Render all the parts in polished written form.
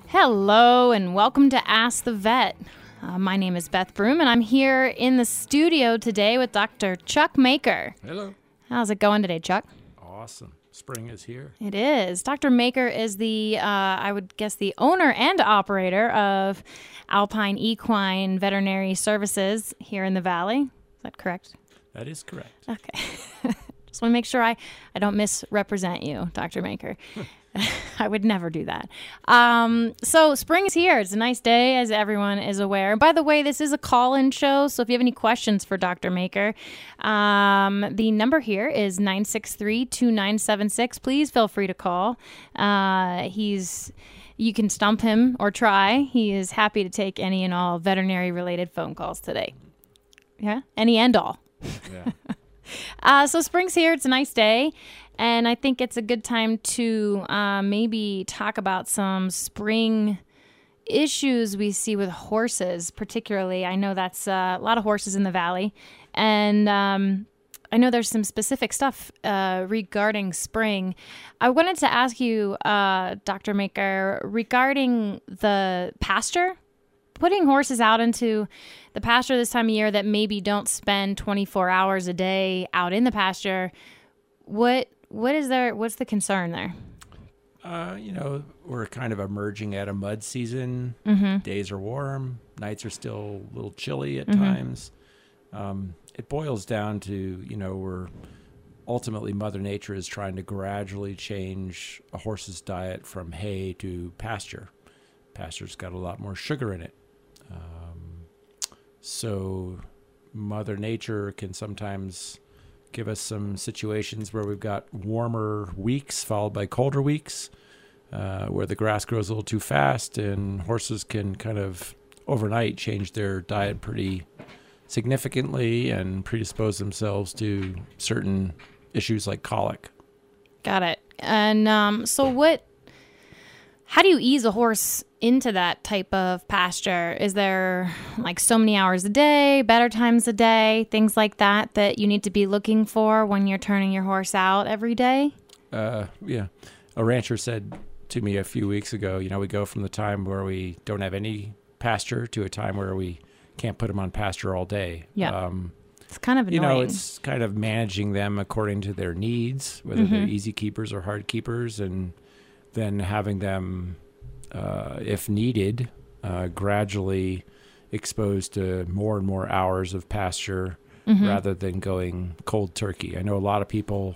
Hello and welcome to Ask the Vet. My name is Beth Broom and I'm here in the studio today with Dr. Chuck Maker. Hello. How's it going today, Chuck? Awesome. Spring is here. It is. Dr. Maker is the, I would guess, the owner and operator of Alpine Equine Veterinary Services here in the Valley. Is that correct? That is correct. Okay. Just want to make sure I don't misrepresent you, Dr. Maker. I would never do that. So spring is here. It's a nice day, as everyone is aware. By the way, this is a call-in show, so if you have any questions for Dr. Maker, the number here is 963-2976. Please feel free to call. You can stump him or try. He is happy to take any and all veterinary-related phone calls today. Yeah? Any and all. Yeah. So spring's here. It's a nice day. And I think it's a good time to maybe talk about some spring issues we see with horses, particularly. I know that's a lot of horses in the valley. And I know there's some specific stuff regarding spring. I wanted to ask you, Dr. Maker, regarding the pasture. Putting horses out into the pasture this time of year that maybe don't spend 24 hours a day out in the pasture, what's the concern there? We're kind of emerging out of mud season. Mm-hmm. Days are warm. Nights are still a little chilly at times. It boils down to, we're ultimately Mother Nature is trying to gradually change a horse's diet from hay to pasture. Pasture's got a lot more sugar in it. So Mother Nature can sometimes give us some situations where we've got warmer weeks followed by colder weeks, where the grass grows a little too fast and horses can kind of overnight change their diet pretty significantly and predispose themselves to certain issues like colic. Got it. And how do you ease a horse into that type of pasture? Is there like so many hours a day, better times a day, things like that you need to be looking for when you're turning your horse out every day? Yeah. A rancher said to me a few weeks ago, we go from the time where we don't have any pasture to a time where we can't put them on pasture all day. Yeah. It's kind of annoying. It's kind of managing them according to their needs, whether they're easy keepers or hard keepers, and then having them, if needed, gradually exposed to more and more hours of pasture rather than going cold turkey. I know a lot of people,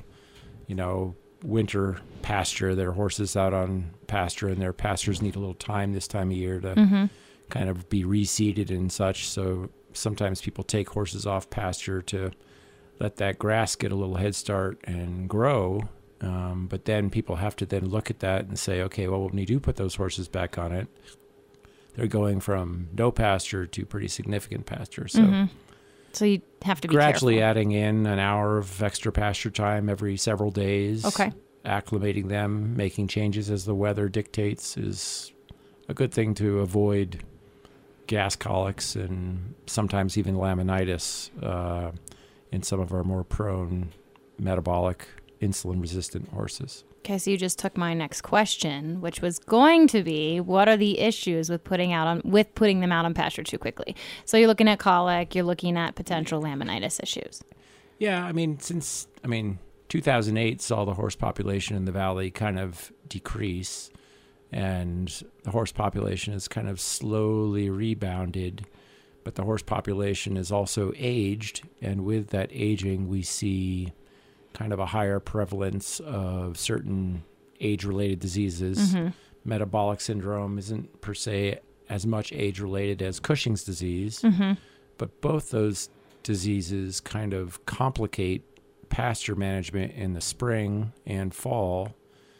winter pasture their horses out on pasture, and their pastures need a little time this time of year to kind of be reseeded and such. So sometimes people take horses off pasture to let that grass get a little head start and grow. But then people have to then look at that and say, okay, well, when you do put those horses back on it, they're going from no pasture to pretty significant pasture. So, so you have to be gradually careful. adding in an hour of extra pasture time every several days. Okay. Acclimating them, making changes as the weather dictates is a good thing to avoid gas colics and sometimes even laminitis in some of our more prone metabolic insulin-resistant horses. Okay, so you just took my next question, which was going to be, what are the issues with putting them out on pasture too quickly? So you're looking at colic, you're looking at potential laminitis issues. Yeah, since 2008 saw the horse population in the valley kind of decrease, and the horse population has kind of slowly rebounded, but the horse population is also aged, and with that aging, we see kind of a higher prevalence of certain age-related diseases. Metabolic syndrome isn't per se as much age-related as Cushing's disease, but both those diseases kind of complicate pasture management in the spring and fall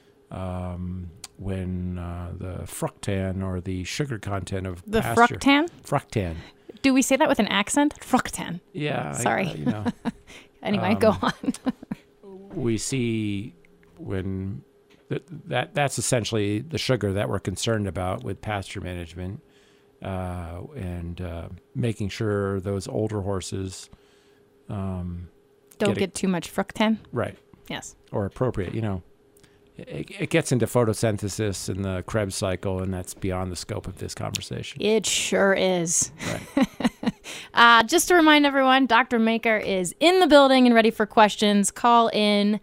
when the fructan or the sugar content of The pasture... fructan? Do we say that with an accent? Fructan. Yeah. Sorry. Anyway, go on. We see when that's essentially the sugar that we're concerned about with pasture management, and making sure those older horses don't get too much fructan. Right. Yes. Or appropriate. it gets into photosynthesis and the Krebs cycle, and that's beyond the scope of this conversation. It sure is. Right. Just to remind everyone, Dr. Maker is in the building and ready for questions. Call in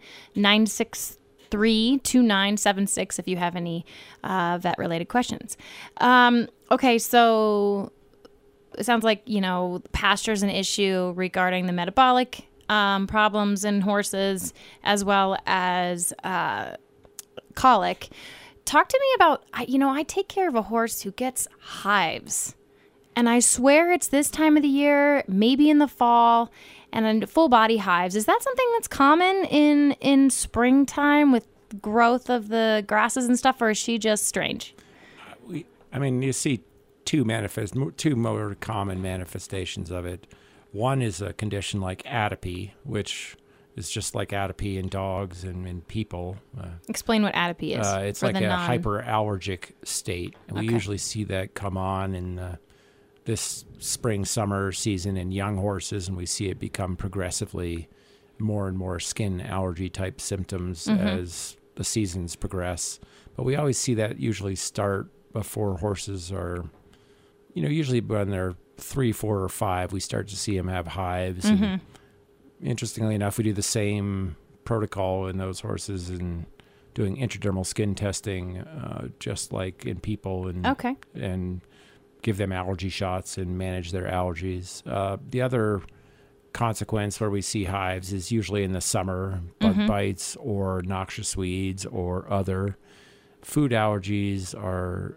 963-2976 if you have any vet-related questions. Okay, so it sounds like, pasture's an issue regarding the metabolic problems in horses, as well as colic. Talk to me about, I take care of a horse who gets hives, and I swear it's this time of the year, maybe in the fall, and full body hives. Is that something that's common in springtime with growth of the grasses and stuff, or is she just strange? You see two more common manifestations of it. One is a condition like atopy, which is just like atopy in dogs and in people. Explain what atopy is. It's like a hyperallergic state. And we usually see that come on in this spring, summer season in young horses, and we see it become progressively more and more skin allergy type symptoms as the seasons progress. But we always see that usually start before horses are, usually when they're 3, 4, or 5, we start to see them have hives. And interestingly enough, we do the same protocol in those horses and doing intradermal skin testing, just like in people, and give them allergy shots and manage their allergies. The other consequence where we see hives is usually in the summer, bug bites or noxious weeds or other. Food allergies are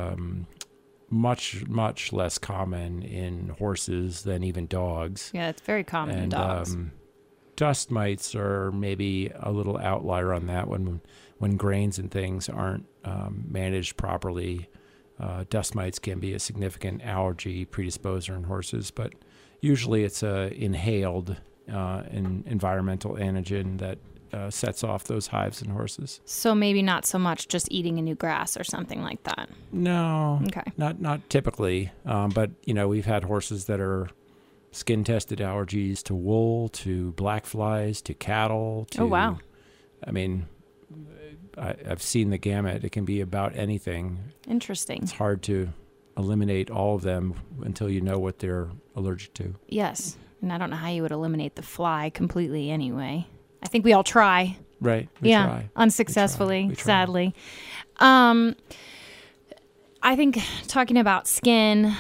much, much less common in horses than even dogs. Yeah, it's very common in dogs. Dust mites are maybe a little outlier on that one. When grains and things aren't managed properly, dust mites can be a significant allergy predisposer in horses, but usually it's a inhaled environmental antigen that sets off those hives in horses. So maybe not so much just eating a new grass or something like that. No, okay, not typically. But we've had horses that are skin tested allergies to wool, to black flies, to cattle. Oh wow! I've seen the gamut. It can be about anything. Interesting. It's hard to eliminate all of them until you know what they're allergic to. Yes, and I don't know how you would eliminate the fly completely anyway. I think we all try. Right. We try. Unsuccessfully, we try. Sadly. I think talking about skin,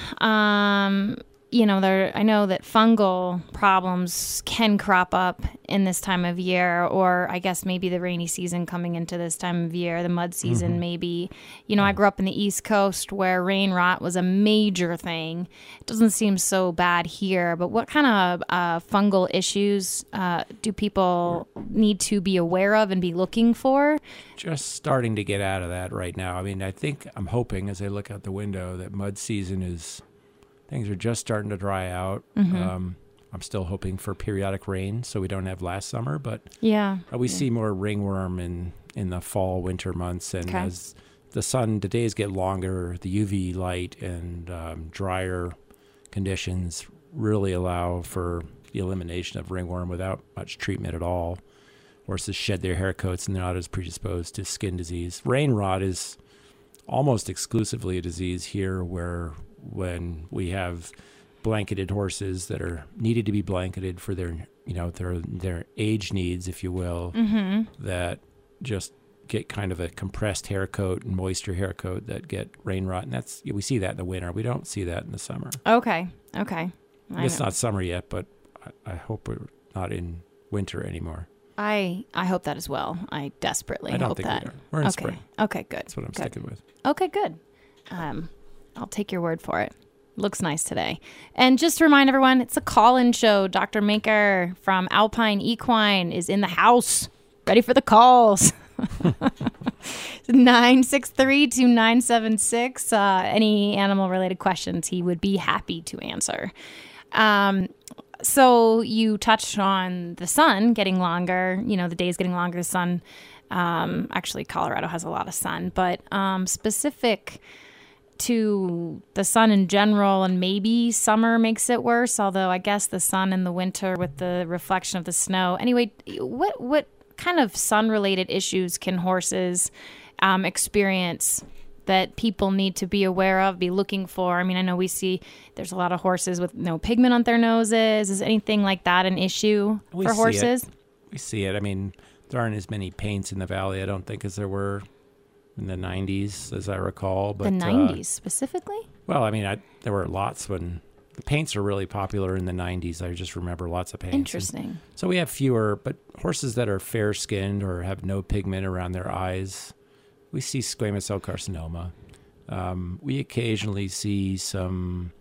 I know that fungal problems can crop up in this time of year, or I guess maybe the rainy season coming into this time of year, the mud season maybe. I grew up in the East Coast where rain rot was a major thing. It doesn't seem so bad here, but what kind of fungal issues do people need to be aware of and be looking for? Just starting to get out of that right now. I'm hoping as I look out the window that mud season things are just starting to dry out. I'm still hoping for periodic rain so we don't have last summer, but we see more ringworm in the fall, winter months. And as the days get longer, the UV light and drier conditions really allow for the elimination of ringworm without much treatment at all. Horses shed their hair coats and they're not as predisposed to skin disease. Rain rot is almost exclusively a disease here when we have blanketed horses that are needed to be blanketed for their age needs, if you will, that just get kind of a compressed hair coat and moisture hair coat that get rain rot. And we see that in the winter. We don't see that in the summer. Okay. It's not summer yet, but I hope we're not in winter anymore. I hope that as well. I desperately hope that. I don't think we are. We're in spring. Okay, good. That's what I'm sticking with. Okay, good. I'll take your word for it. Looks nice today. And just to remind everyone, it's a call-in show. Dr. Maker from Alpine Equine is in the house, ready for the calls. 963-2976. Any animal-related questions, he would be happy to answer. So you touched on the sun getting longer, the days getting longer, the sun. Actually, Colorado has a lot of sun, but specific to the sun in general, and maybe summer makes it worse, although I guess the sun in the winter with the reflection of the snow. Anyway, what kind of sun-related issues can horses experience that people need to be aware of, be looking for? I mean, I know we see there's a lot of horses with no pigment on their noses. Is anything like that an issue for horses? We see it. I mean, there aren't as many paints in the valley, I don't think, as there were in the 90s, as I recall. But the 90s specifically? Well, I mean, there were lots when the paints are really popular in the 90s. I just remember lots of paints. Interesting. And so we have fewer, but horses that are fair-skinned or have no pigment around their eyes, we see squamous cell carcinoma. We occasionally see some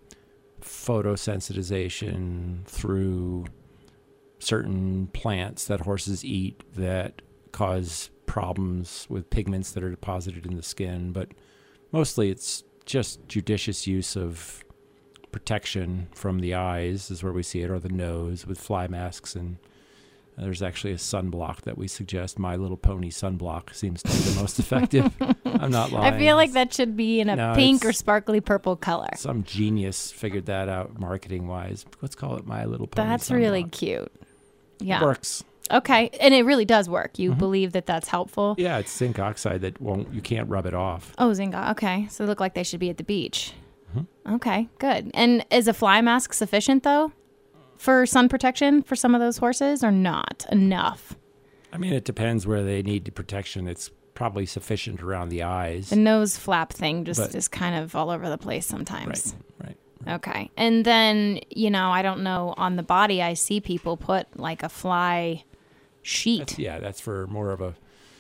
photosensitization through certain plants that horses eat that cause problems with pigments that are deposited in the skin, but mostly it's just judicious use of protection from the eyes is where we see it, or the nose with fly masks. And there's actually a sunblock that we suggest. My Little Pony sunblock seems to be the most effective. I'm not lying. I feel like that should be in a pink or sparkly purple color. Some genius figured that out marketing-wise. Let's call it My Little Pony That's sunblock. really cute. Yeah. It works. Okay. And it really does work. You believe that that's helpful? Yeah, it's zinc oxide that you can't rub it off. Oh, zinc. Okay. So they look like they should be at the beach. Okay, good. And is a fly mask sufficient, though, for sun protection for some of those horses, or not enough? I mean, it depends where they need the protection. It's probably sufficient around the eyes. The nose flap thing just is kind of all over the place sometimes. Right. Okay. And then, I don't know, on the body, I see people put like a fly sheet. That's for more of a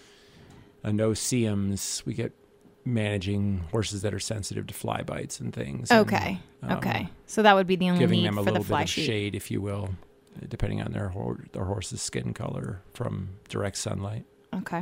no-see-ums. We get managing horses that are sensitive to fly bites and things. Okay. Okay. So that would be the only giving need them a for the little fly bit of sheet. shade, if you will, depending on their horse's skin color from direct sunlight. Okay.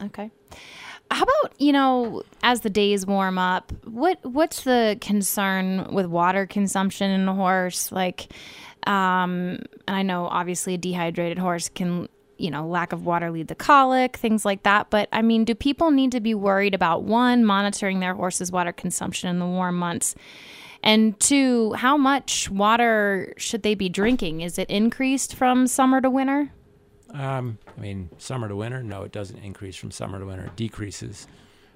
How about, as the days warm up, what's the concern with water consumption in a horse? Like, and I know obviously a dehydrated horse can, lack of water lead to colic, things like that. But I mean, do people need to be worried about, one, monitoring their horse's water consumption in the warm months? And two, how much water should they be drinking? Is it increased from summer to winter? I mean, summer to winter, no, it doesn't increase from summer to winter. It decreases.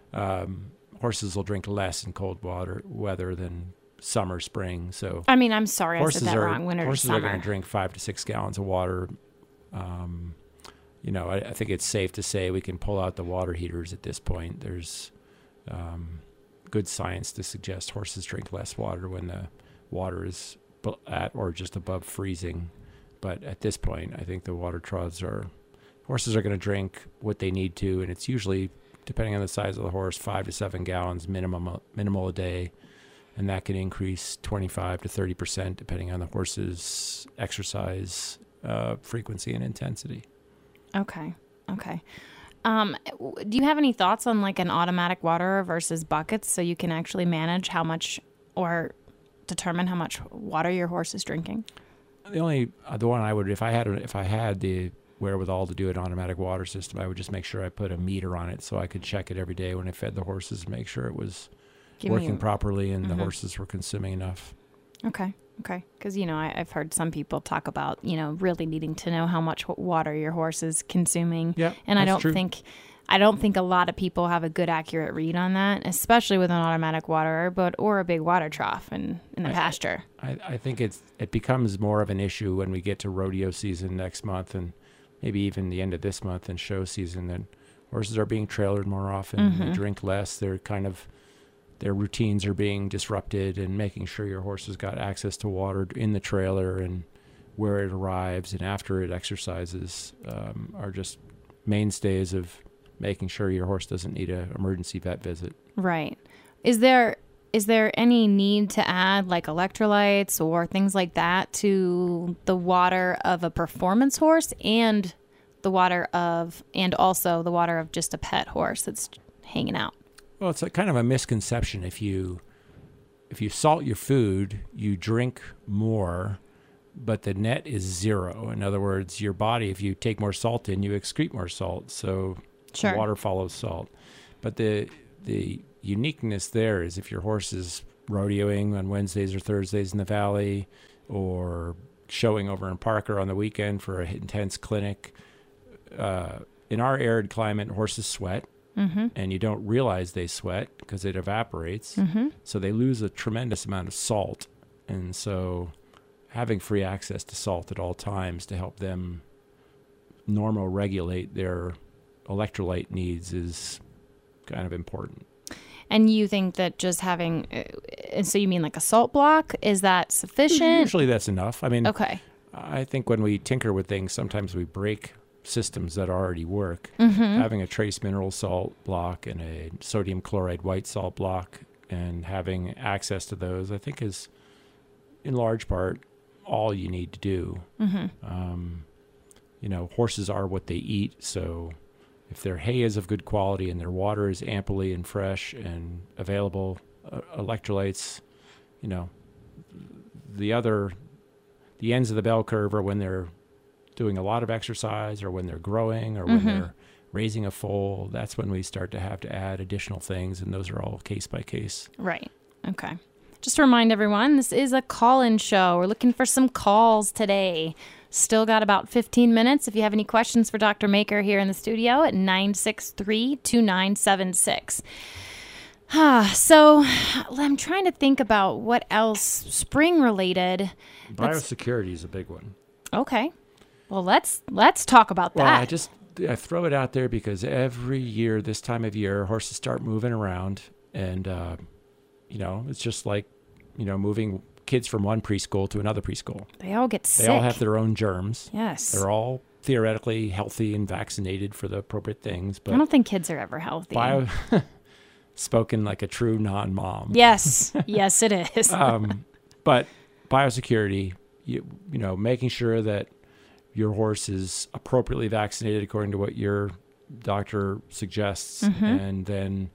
Horses will drink less in cold weather than summer, spring. So I mean, I'm sorry, I said that wrong. Winter to horses summer. are going to drink 5 to 6 gallons of water. I think it's safe to say we can pull out the water heaters at this point. There's good science to suggest horses drink less water when the water is at or just above freezing. But at this point, I think the water troughs horses are going to drink what they need to, and it's usually, depending on the size of the horse, 5 to 7 gallons minimal a day, and that can increase 25 to 30% depending on the horse's exercise frequency and intensity. Okay. Do you have any thoughts on like an automatic waterer versus buckets, so you can actually manage how much or determine how much water your horse is drinking? The one I would, if I had the wherewithal to do an automatic water system, I would just make sure I put a meter on it so I could check it every day when I fed the horses and make sure it was working properly and the horses were consuming enough. Okay. Because, I've heard some people talk about, really needing to know how much water your horse is consuming. Yeah, and I don't think a lot of people have a good, accurate read on that, especially with an automatic waterer, or a big water trough in the pasture. I think it becomes more of an issue when we get to rodeo season next month and maybe even the end of this month and show season. Then horses are being trailered more often. They drink less. Their routines are being disrupted, and making sure your horse has got access to water in the trailer and where it arrives and after it exercises are just mainstays of making sure your horse doesn't need an emergency vet visit. Right. Is there any need to add like electrolytes or things like that to the water of a performance horse and also the water of just a pet horse that's hanging out? Well, it's kind of a misconception. If you salt your food, you drink more, but the net is zero. In other words, your body, if you take more salt in, you excrete more salt. So sure. Water follows salt. But the uniqueness there is if your horse is rodeoing on Wednesdays or Thursdays in the valley, or showing over in Parker on the weekend for an intense clinic, in our arid climate, horses sweat, and you don't realize they sweat because it evaporates. So they lose a tremendous amount of salt. And so having free access to salt at all times to help them normal regulate their electrolyte needs is kind of important. And you think that just having, so you mean like a salt block, is that sufficient? Usually that's enough. I mean, okay. I think when we tinker with things, sometimes we break systems that already work. Having a trace mineral salt block and a sodium chloride white salt block and having access to those, I think is in large part all you need to do. Horses are what they eat, so if their hay is of good quality and their water is amply and fresh and available, electrolytes, the ends of the bell curve are when they're doing a lot of exercise or when they're growing or when they're raising a foal. That's when we start to have to add additional things, and those are all case by case. Right. Okay. Just to remind everyone, this is a call-in show. We're looking for some calls today. Still got about 15 minutes. If you have any questions for Dr. Maker here in the studio at 963-2976. So I'm trying to think about what else spring-related. Biosecurity is a big one. Okay. Well, let's talk about that. Well, I throw it out there because every year, this time of year, horses start moving around, and it's just like, moving kids from one preschool to another preschool. They all get sick. They all have their own germs. Yes. They're all theoretically healthy and vaccinated for the appropriate things. But I don't think kids are ever healthy. Spoken like a true non-mom. Yes. Yes, it is. But biosecurity, making sure that your horse is appropriately vaccinated according to what your doctor suggests, and then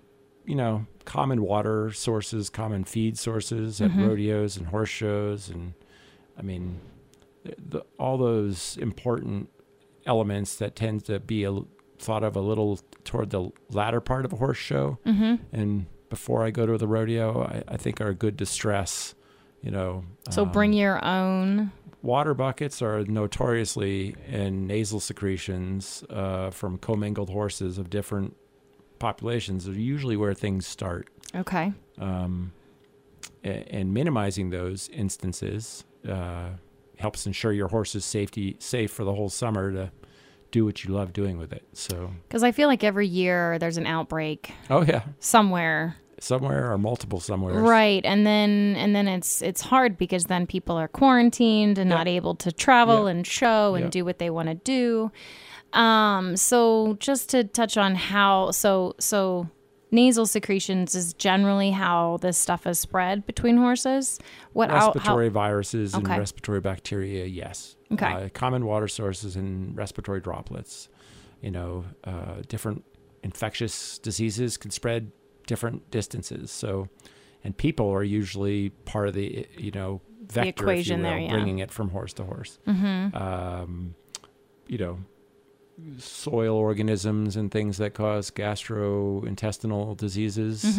common water sources, common feed sources at rodeos and horse shows. And I mean, all those important elements that tend to be thought of a little toward the latter part of a horse show. And before I go to the rodeo, I think are good to stress, So bring your own. Water buckets are notoriously in nasal secretions from commingled horses of different populations are usually where things start. Okay. And minimizing those instances helps ensure your horse is safe for the whole summer to do what you love doing with it. So, because I feel like every year there's an outbreak. Oh yeah. Somewhere or multiple somewhere. Right. And then it's hard because then people are quarantined and not able to travel and show and do what they want to do. So just to touch on how, so nasal secretions is generally how this stuff is spread between horses. Respiratory viruses and Okay. respiratory bacteria, yes. Okay. Common water sources and respiratory droplets. Different infectious diseases can spread different distances. So, and people are usually part of the, vector, equation if you will, there, bringing it from horse to horse. Soil organisms and things that cause gastrointestinal diseases.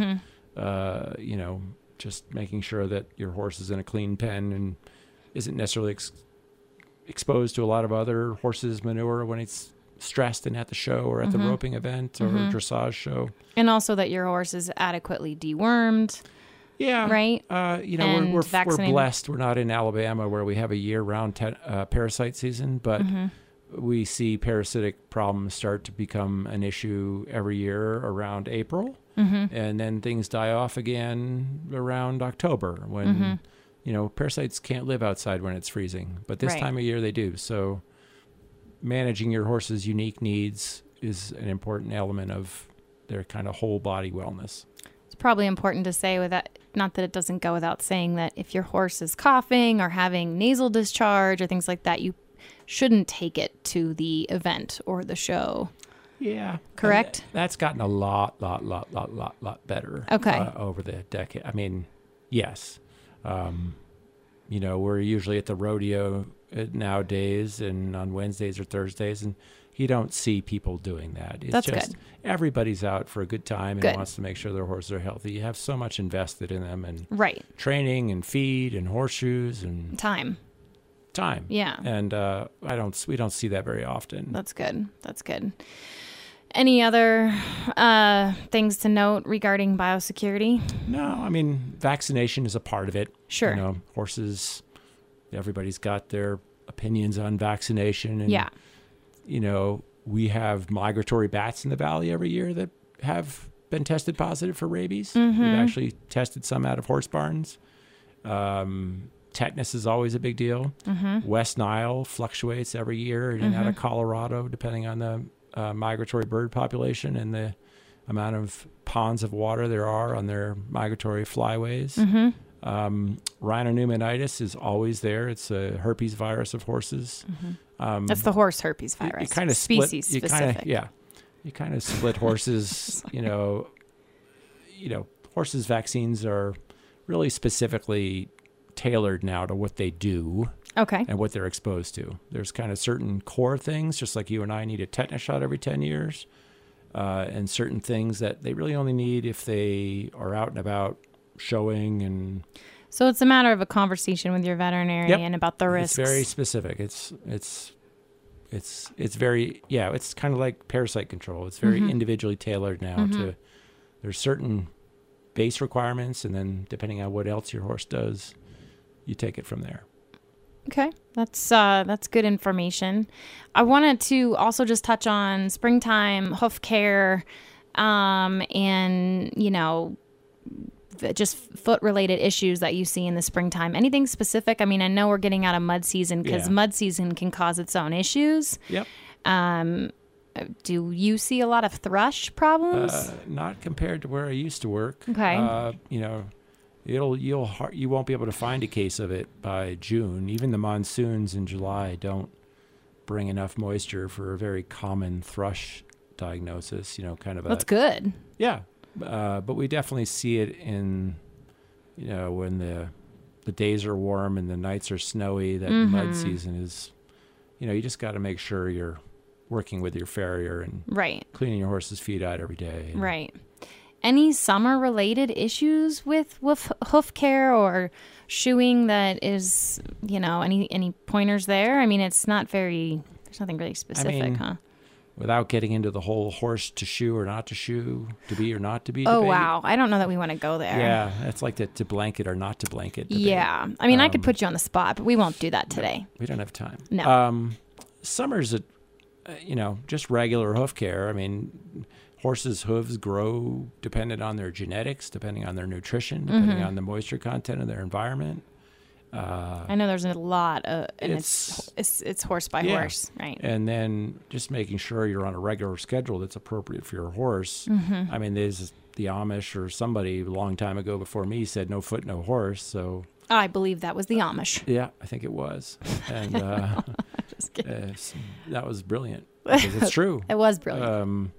Just making sure that your horse is in a clean pen and isn't necessarily exposed to a lot of other horses' manure when it's stressed and at the show or at the roping event or dressage show. And also that your horse is adequately dewormed. Yeah. Right? We're blessed. We're not in Alabama where we have a year-round parasite season, but we see parasitic problems start to become an issue every year around April. And then things die off again around October when, parasites can't live outside when it's freezing. But this time of year they do. So managing your horse's unique needs is an important element of their kind of whole body wellness. It's probably important to say not that it doesn't go without saying that if your horse is coughing or having nasal discharge or things like that, you shouldn't take it to the event or the show. Yeah. Correct? That's gotten a lot better over the decade. I mean, yes. We're usually at the rodeo nowadays and on Wednesdays or Thursdays, and you don't see people doing that. It's That's just good. Everybody's out for a good time and wants to make sure their horses are healthy. You have so much invested in them and training and feed and horseshoes and time time. Yeah. And we don't see that very often. That's good. That's good. Any other things to note regarding biosecurity? No, I mean, vaccination is a part of it. Sure. You know, horses, everybody's got their opinions on vaccination. And, Yeah. you know, we have migratory bats in the valley every year that have been tested positive for rabies. Mm-hmm. We've actually tested some out of horse barns. Tetanus is always a big deal. Mm-hmm. West Nile fluctuates every year in and out of Colorado, depending on the migratory bird population and the amount of ponds of water there are on their migratory flyways. Mm-hmm. Rhinopneumonitis is always there. It's a herpes virus of horses. That's the horse herpes virus. You kind of species split, specific. You kind of split horses. you know, horses' vaccines are really specifically tailored now to what they do. Okay. And what they're exposed to. There's kind of certain core things, just like you and I need a tetanus shot every 10 years, and certain things that they really only need if they are out and about showing. And so it's a matter of a conversation with your veterinarian about the risks. It's very specific. It's very, it's kind of like parasite control. It's very individually tailored now to, there's certain base requirements, and then depending on what else your horse does, you take it from there. Okay, that's good information. I wanted to also just touch on springtime hoof care, and just foot related issues that you see in the springtime. Anything specific? I mean, I know we're getting out of mud season because mud season can cause its own issues. Yep. Do you see a lot of thrush problems? Not compared to where I used to work. Okay. You won't be able to find a case of it by June. Even the monsoons in July don't bring enough moisture for a very common thrush diagnosis. That's good. Yeah, but we definitely see it in, when the days are warm and the nights are snowy. That mud season is, you just got to make sure you're working with your farrier and cleaning your horse's feet out every day. Right. Any summer-related issues with hoof care or shoeing that is, any pointers there? I mean, there's nothing really specific, huh? Without getting into the whole horse to shoe or not to shoe, to be or not to be Oh, debate. wow. I don't know that we want to go there. Yeah, it's like the to blanket or not to blanket debate. Yeah. I mean, I could put you on the spot, but we won't do that today. No, we don't have time. No. Summer's, just regular hoof care. I mean, horses' hooves grow dependent on their genetics, depending on their nutrition, depending on the moisture content of their environment. I know there's a lot, and it's horse by horse, right? And then just making sure you're on a regular schedule that's appropriate for your horse. I mean, there's the Amish or somebody a long time ago before me said no foot, no horse. So I believe that was the Amish. Yeah, I think it was. And just kidding. That was brilliant because it's true. It was brilliant.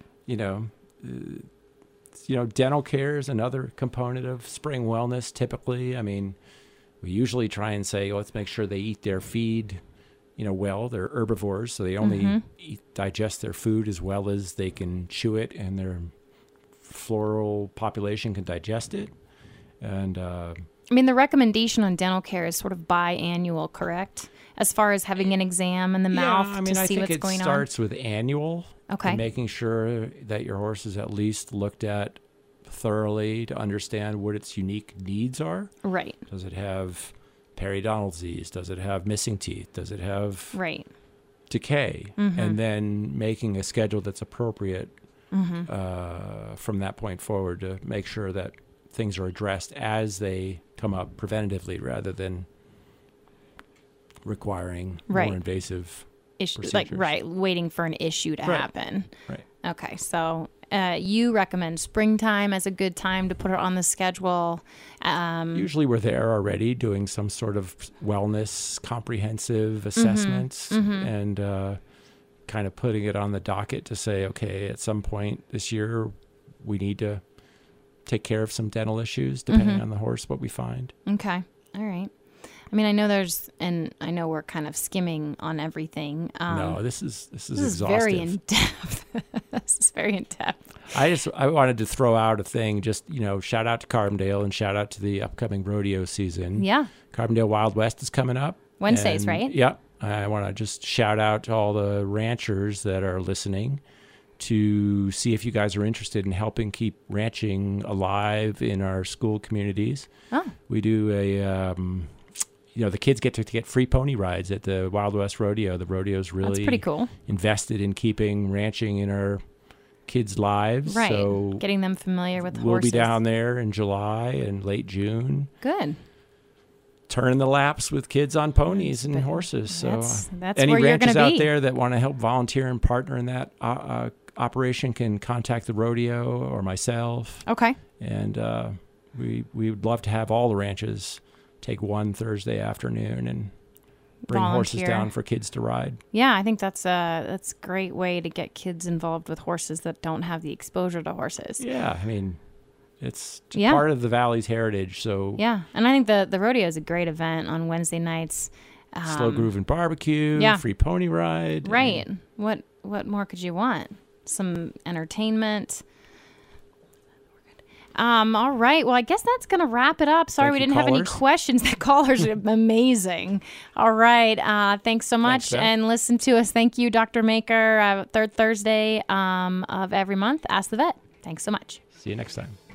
Dental care is another component of spring wellness. Typically, I mean, we usually try and say, let's make sure they eat their feed, well. They're herbivores, so they only digest their food as well as they can chew it, and their floral population can digest it. And I mean, the recommendation on dental care is sort of biannual, correct? As far as having an exam in the mouth to see what's going on. I think it starts with annual. Okay. And making sure that your horse is at least looked at thoroughly to understand what its unique needs are. Right. Does it have periodontal disease? Does it have missing teeth? Does it have decay? And then making a schedule that's appropriate from that point forward to make sure that things are addressed as they come up preventatively rather than requiring more invasive issues. Procedures. Waiting for an issue to happen. Right. Okay, so you recommend springtime as a good time to put it on the schedule. Usually we're there already doing some sort of wellness comprehensive assessments and kind of putting it on the docket to say, okay, at some point this year we need to take care of some dental issues depending on the horse, what we find. Okay. All right. I mean, I know we're kind of skimming on everything. No, this is exhaustive. Very in depth. This is very in depth. I wanted to throw out a thing. Just shout out to Carbondale and shout out to the upcoming rodeo season. Yeah, Carbondale Wild West is coming up. Wednesdays, And, right? Yeah. I want to just shout out to all the ranchers that are listening to see if you guys are interested in helping keep ranching alive in our school communities. Oh. We do the kids get to get free pony rides at the Wild West Rodeo. The rodeo's really That's pretty cool. invested in keeping ranching in our kids' lives. Right. So Getting them familiar with we'll horses. be down there in July and late June. Good. Turning the laps with kids on ponies and horses. So that's any where you're going ranchers to out be. there that want to help volunteer and partner in that operation can contact the rodeo or myself. Okay. And we would love to have all the ranches take one Thursday afternoon and bring horses Volunteer. down for kids to ride. Yeah, I think that's a great way to get kids involved with horses that don't have the exposure to horses. Yeah, I mean, it's Yeah. part of the Valley's heritage. So Yeah, and I think the rodeo is a great event on Wednesday nights. slow groove and barbecue, yeah. free pony ride. Right. What more could you want? Some entertainment. All right. Well, I guess that's going to wrap it up. Sorry Thank we you, didn't have any callers. questions. The callers are amazing. All right. Thanks so much. Beth. And listen to us. Thank you, Dr. Maker. Third Thursday of every month. Ask the Vet. Thanks so much. See you next time.